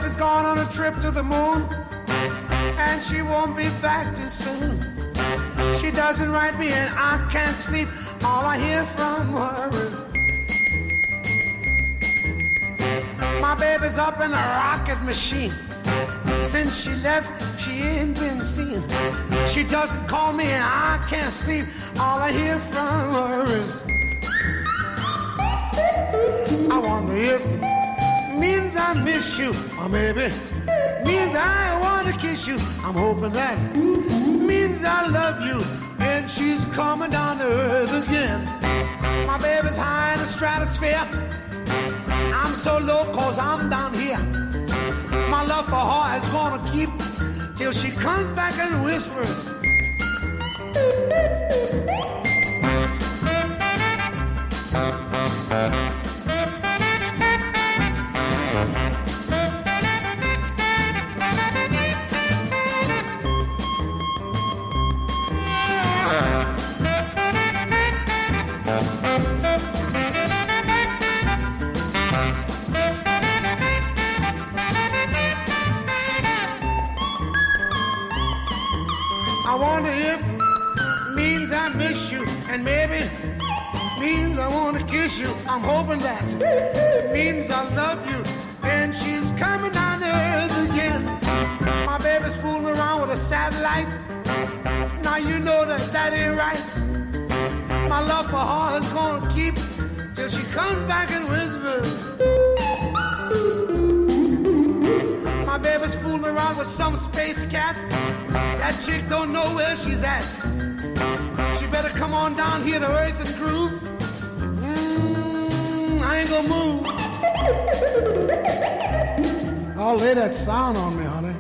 baby's gone on a trip to the moon, and she won't be back too soon. She doesn't write me and I can't sleep. All I hear from her is my baby's up in a rocket machine. Since she left, she ain't been seen. She doesn't call me and I can't sleep. All I hear from her is I wonder if it means I miss you, or maybe means I want to kiss you. I'm hoping that means I love you, and she's coming down to earth again. My baby's high in the stratosphere. I'm so low 'cause I'm down here. My love for her is gonna keep till she comes back and whispers. I wonder if means I miss you, and maybe means I want to kiss you. I'm hoping that means I love you, and she's coming down to earth again. My baby's fooling around with a satellite. Now you know that that ain't right. My love for her is gonna keep till she comes back and whispers. My baby's fooling around with some space cat. That chick don't know where she's at. She better come on down here to earth and groove. I ain't gonna move. I'll lay that sound on me, honey.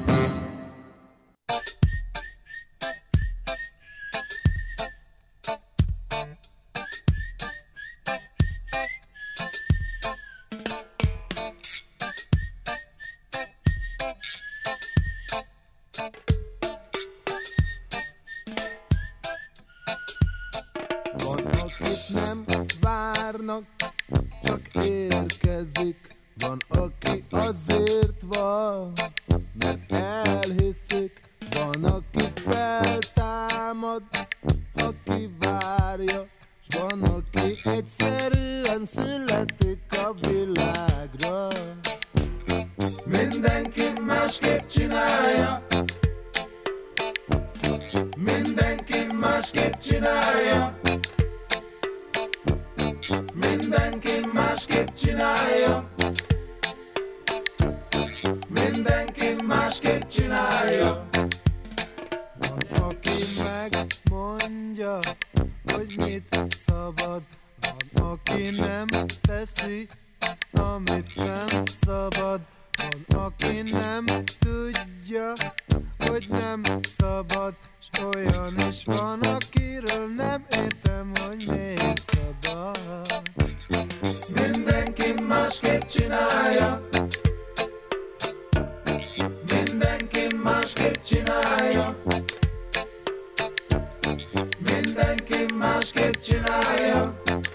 Csak érkezik, van aki azért van, mert elhiszik, van aki feltámad, aki várja, s van aki egyszerűen születik a világra. Mindenki másképp csinálja, mindenki másképp csinálja. Mindenki másképp csinálja. Mindenki másképp csinálja. Van, aki megmondja, hogy mit szabad. Van, aki nem teszi, amit nem szabad. Van, aki nem tudja, hogy nem szabad. S olyan is van, akiről nem értem, hogy miért szabad. Mindenki másképp csinálja. Mindenki másképp csinálja. Mindenki másképp csinálja.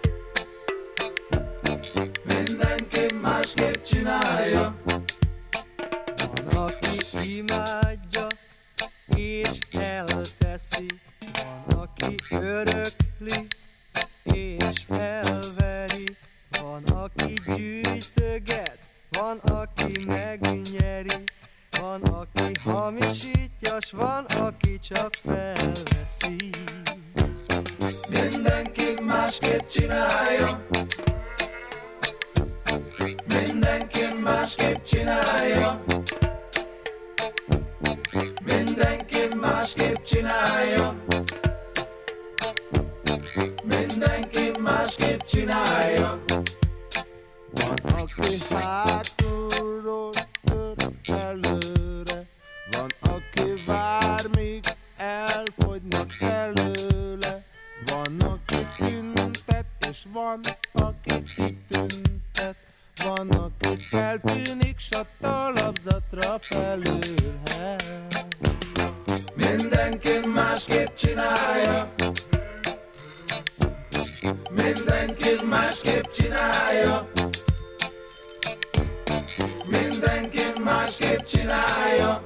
Mindenki másképp csinálja. Van, aki imádja és elteszi, van, aki örökli és felveri, van, aki gyűjtöget, van, aki megnyeri, van, aki hamisítja, s van, aki csak felveszi. Mindenki másképp csinálja. Mindenki másképp csinálja. Mindenki másképp csinálja. Mindenki másképp csinálja. Van, aki hátulról tör előre, van, aki vár, míg elfogynak előle, van, aki tüntet, és van, aki kitüntet, van, aki feltűnik, s a talapzatra felülhet. Mindenki másképp csinálja. Mindenki másképp csinálja. Mindenki másképp csinálja.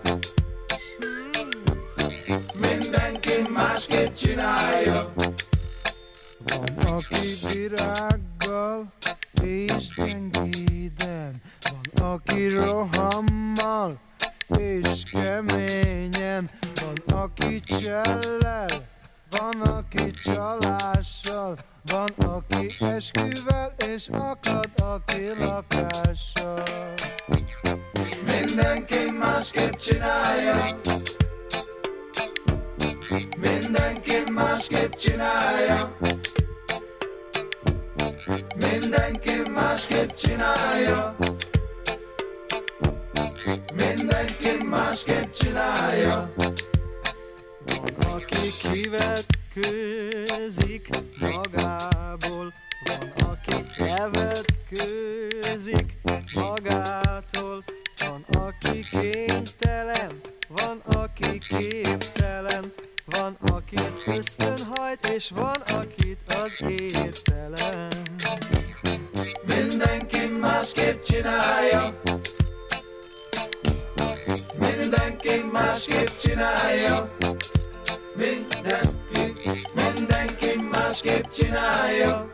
Mindenki másképp csinálja. Van, aki virággal és gyengéden, van, aki rohammal és keményen, van, aki csellel, van, aki csalással, van, aki esküvel és akad, aki lakással. Mindenki másképp csinálja. Mindenki másképp csinálja. Mindenki másképp csinálja. Mindenki másképp csinálja. Van, aki kivetkőzik magából, van, aki elvetkőzik magától, van, aki kénytelen, van, aki képtelen, van, akit ösztönhajt, és van, akit az értelem. Mindenki másképp csinálja. Mindenki másképp csinálja. Mindenki másképp csinálja.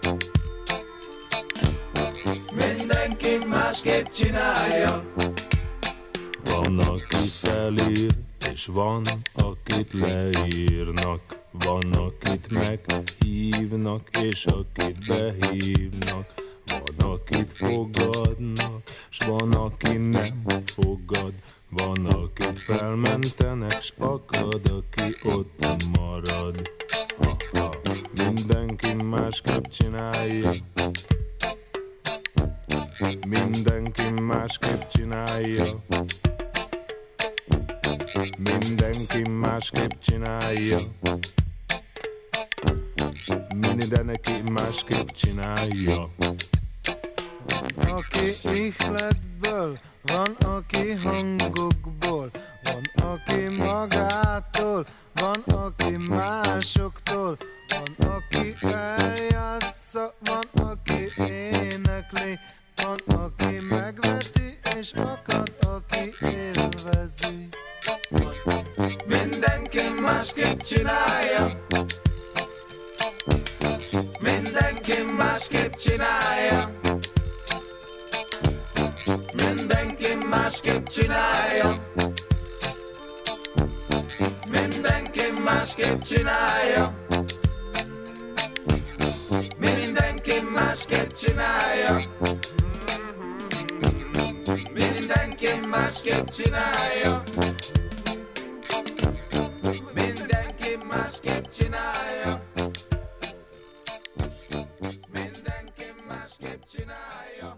Mindenki másképp csinálja. Van, aki felír, és van, akit leírnak. Van, akit meghívnak, és akit behívnak. Van, akit fogadnak, s van, aki nem fogad. Van, akit felmentenek, s akad, aki ott marad. Ha-ha. Mindenki másképp csinálja. Mindenki másképp csinálja. Mindenki másképp csinálja. Mindenki másképp csinálja. Van, aki ihletből, van, aki hangokból, van, aki magától, van, aki másoktól, van, aki eljátsza, van, aki énekli, van, aki megveti, és akad, aki élvezi. Mindenki másképp csinálja. Mindenki másképp csinálja. Mindenki másképp csinálja. Mindenki másképp csinálja. Mindenki másképp csinálja. Mindenki másképp csinálja. Mindenki másképp csinálja. Mindenki másképp csinálja.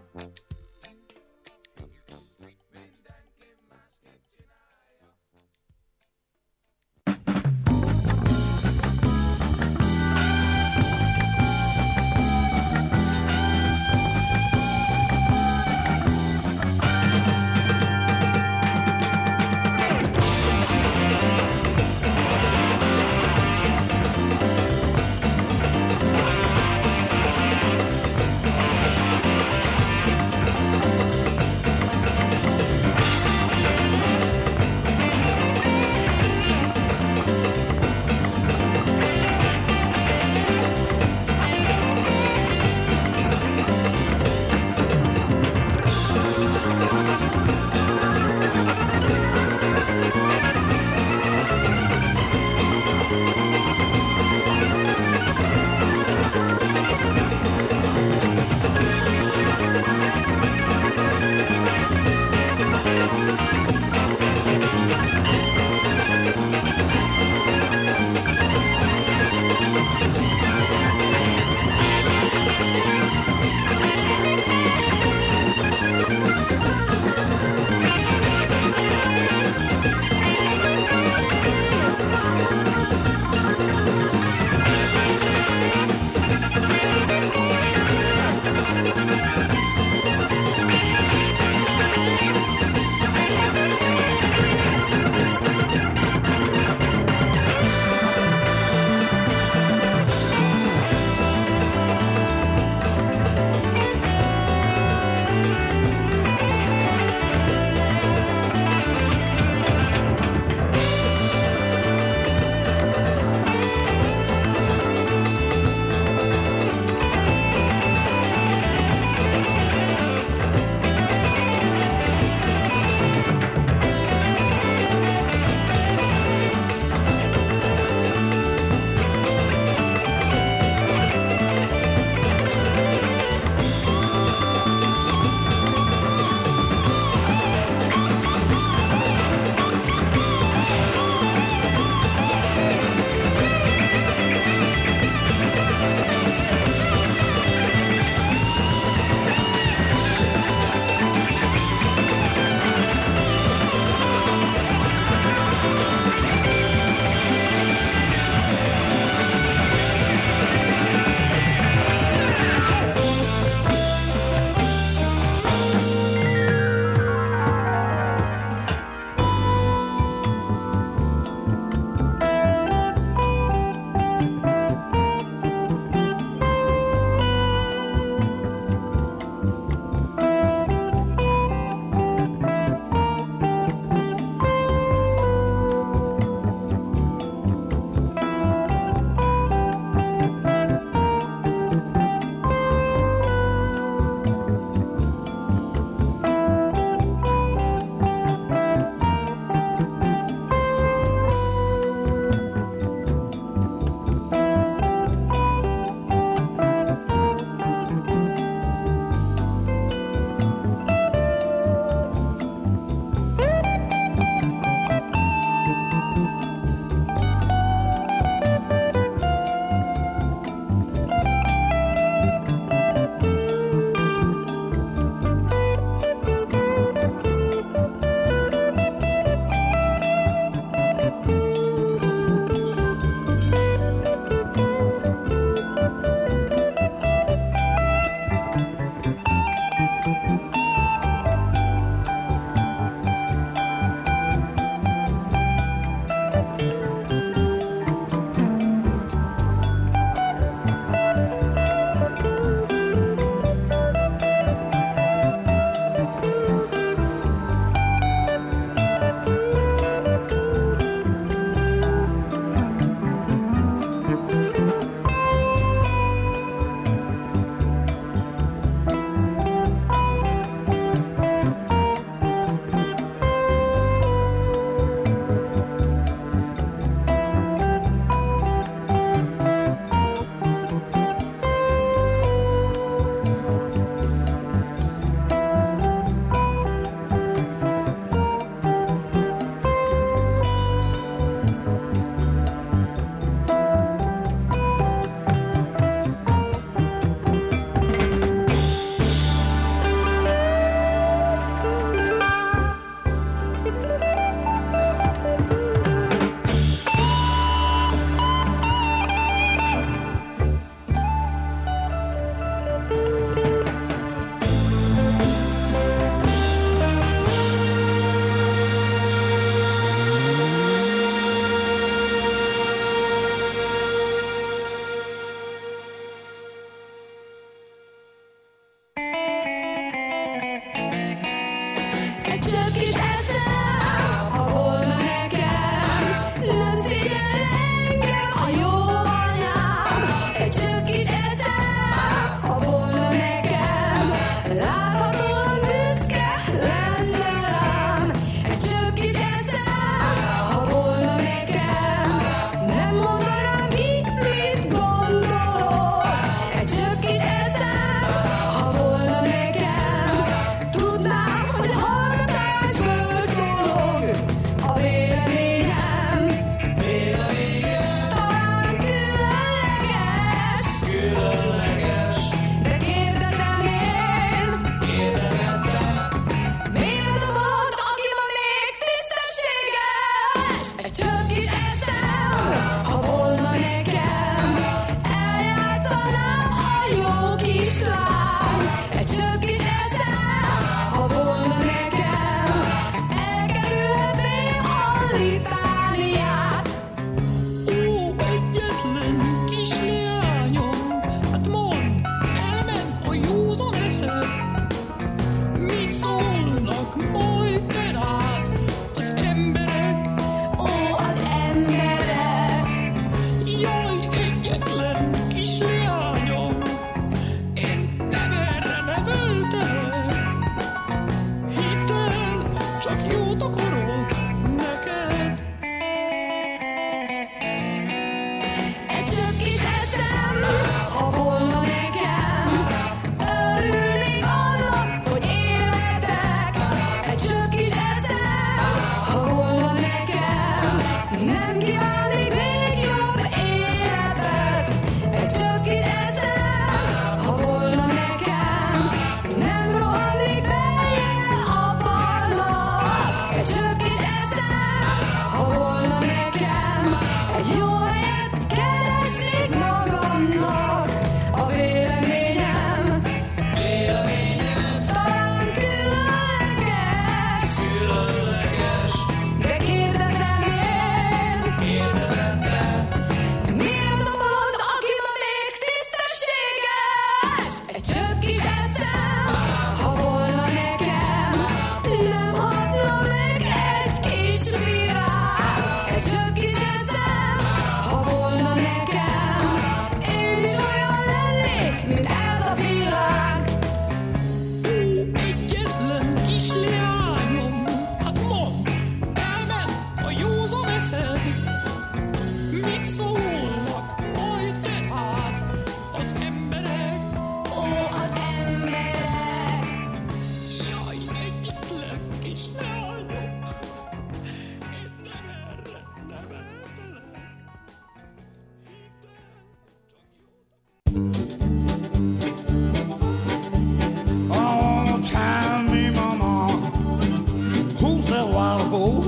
ago.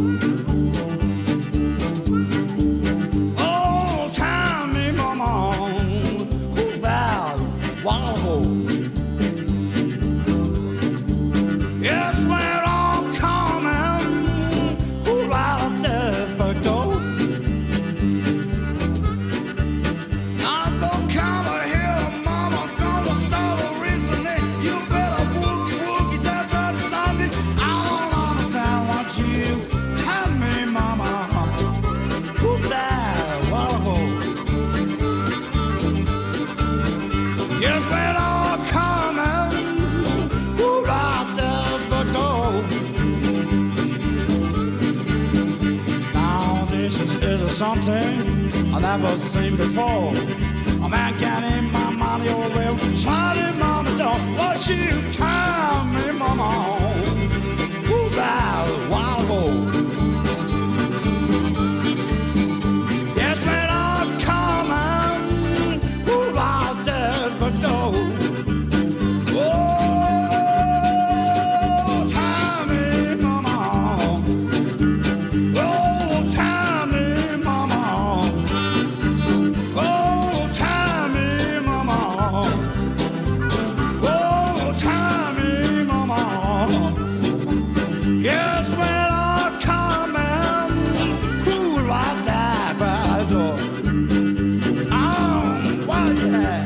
Oh, tell me, mama, who that while ago? Yes, we're all coming, who right there, but don't. Now go come here, mama, gonna start a reasoning. You better woogie woogie that something. I don't understand what you tell me, mama. Who's that? Whoa. Yes, we're all coming, who right there, but don't. Now this is something I never seen before. A man getting my money over, trying mama don't. What you tell me, mama? Who's that wild boy? Yes, when I'm coming, who right there but don't. Oh, tell me, mama. Oh, tell me, mama. Oh, tell me, mama. Oh, tell me, mama. Yes, when I'm coming, who like that bad door? Oh, what yeah.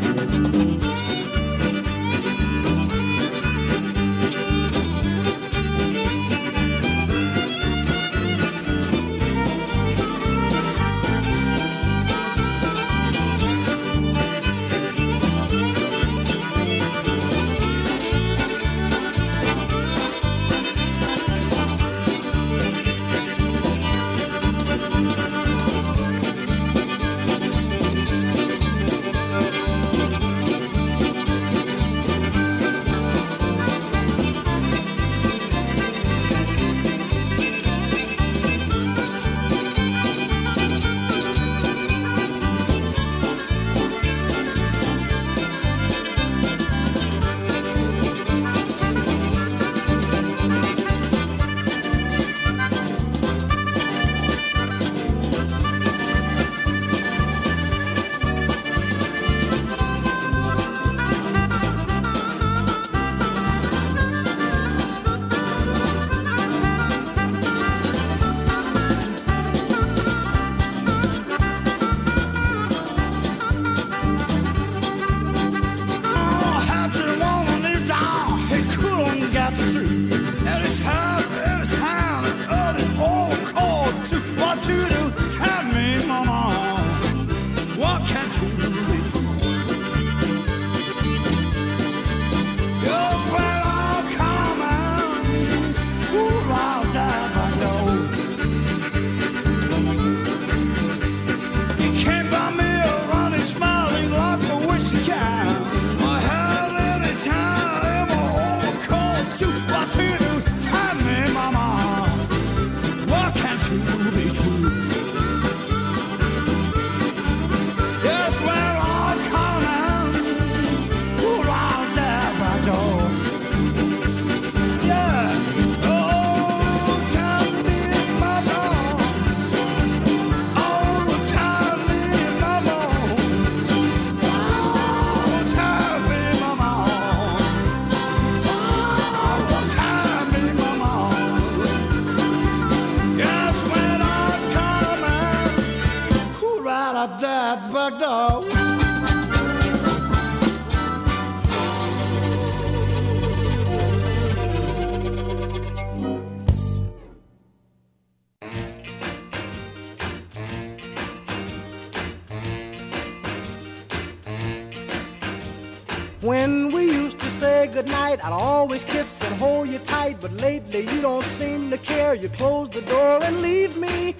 When we used to say goodnight, I'd always kiss and hold you tight. But lately you don't seem to care. You close the door and leave me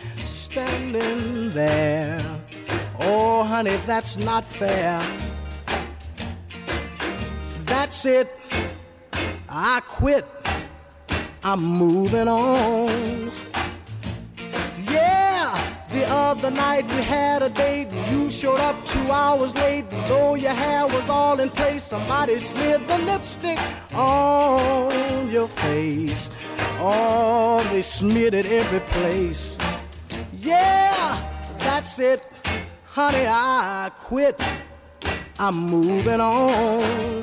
standing there. Oh, honey, that's not fair. That's it. I quit. I'm moving on. Yeah, the other night we had a date and you showed up 2 hours late. And though your hair was all in place, somebody smeared the lipstick on your face. Oh, they smeared it every place. Yeah, that's it. Honey, I quit. I'm moving on.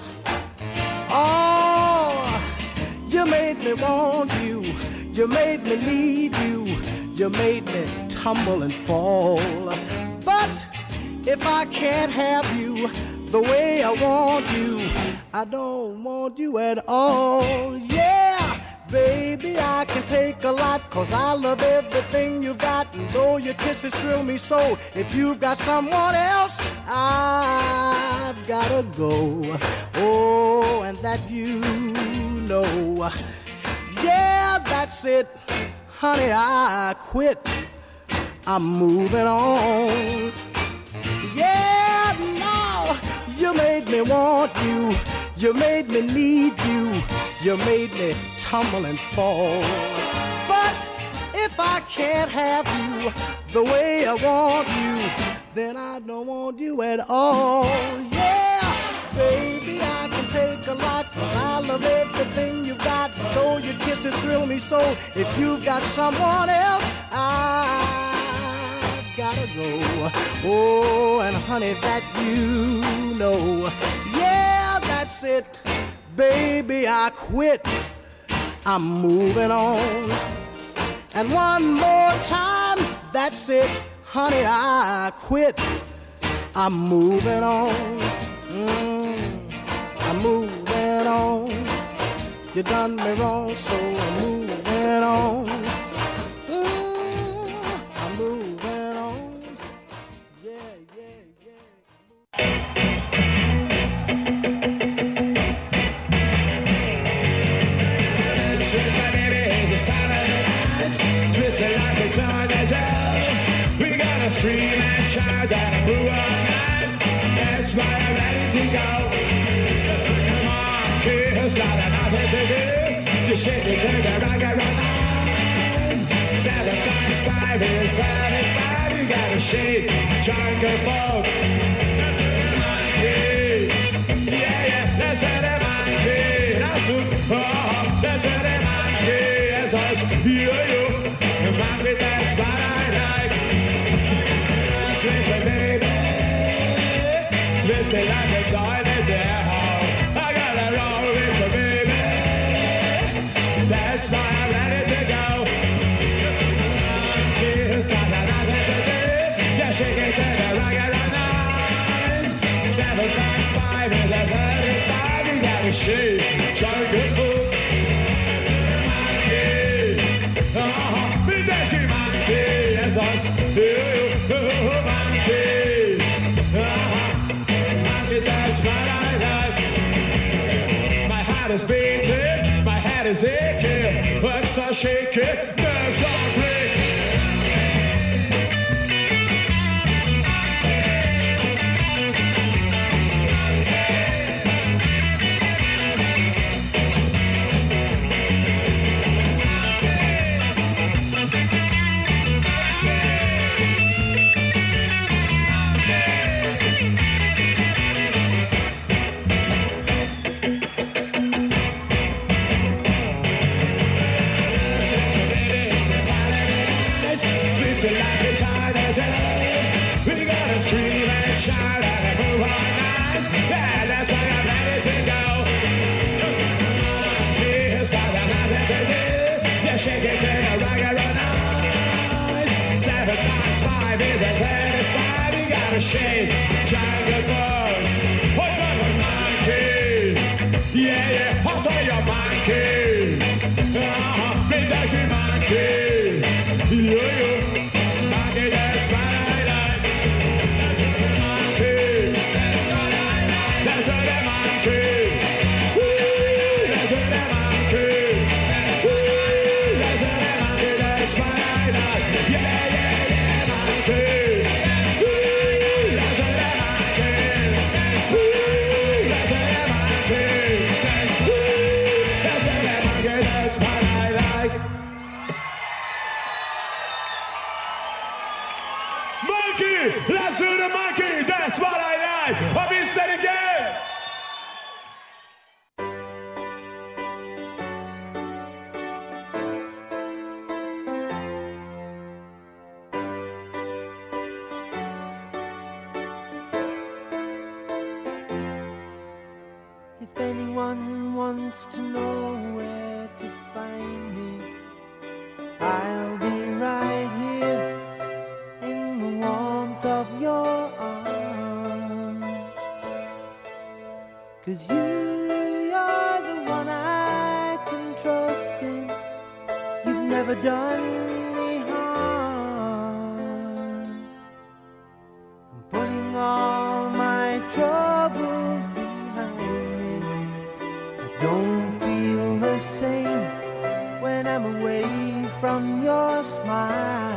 Oh, you made me want you. You made me need you. You made me tumble and fall. But if I can't have you the way I want you, I don't want you at all. Yeah, baby, I can take a lot, 'cause I love everything you got. And though your kisses thrill me so, if you've got someone else, I've gotta go. Oh, and that you know. Yeah, that's it. Honey, I quit. I'm moving on. Yeah, now you made me want you. You made me need you. You made me tumble and fall. But if I can't have you the way I want you, then I don't want you at all. Yeah, baby, I can take a lot, 'cause I love everything you got. Though your kisses thrill me so, if you've got someone else, I've gotta go. Oh, and honey, that you know. Yeah, that's it. Baby, I quit. I'm moving on. And one more time, that's it. Honey, I quit. I'm moving on. I'm moving on. You done me wrong, so I'm moving on. I'm moving on. Yeah, yeah, yeah. Sweet my baby is a Saturday night, twisted like a tornado. We gotta scream and shout and move all night. That's why I'm ready to go. Come on, kids, got nothing to do. Just shake it to the rocket rise. 7 times 5 is 35. You gotta shake, jungle folks. That's what the monkey. Yeah, yeah, that's what the monkey. That's what, oh, that's what the monkey is. Yo-yo, the monkey, that's what I like. Sweet baby, twisted like a tornado. I gotta roll with the baby. That's why I'm ready to go. Monkeys got nothing to do. Yeah, shake it to the rocket and nice. 7 times 5 is a 35. You gotta shake, jungle boots. That's the monkey. Me Ducky monkey, yes, us. Monkey. Monkey, that's what I like. My heart is beating, my head is aching, legs are shaking, nerves are breaking. Like a tornado, we gotta scream and shout and move all night. Yeah, that's why I'm ready to go. He's got nothing to do. Yeah, shake it to the rocket and nice. 7 times 5 is a 35. You gotta shake, jungle birds. Hold on, a monkey. Yeah, yeah, hold on, your monkey. Me Ducky monkey. Yo-yo. That's what I like. That's what the monkey. That's what I like. That's what the monkey. That's what the monkey. That's what the monkey. That's what I like. Yeah, yeah, yeah, monkey. That's what the monkey. That's what the monkey. That's what the monkey. That's what I like. Monkey! Let's do the monkey! That's what I like! I'll be said again! don't feel the same when I'm away from you.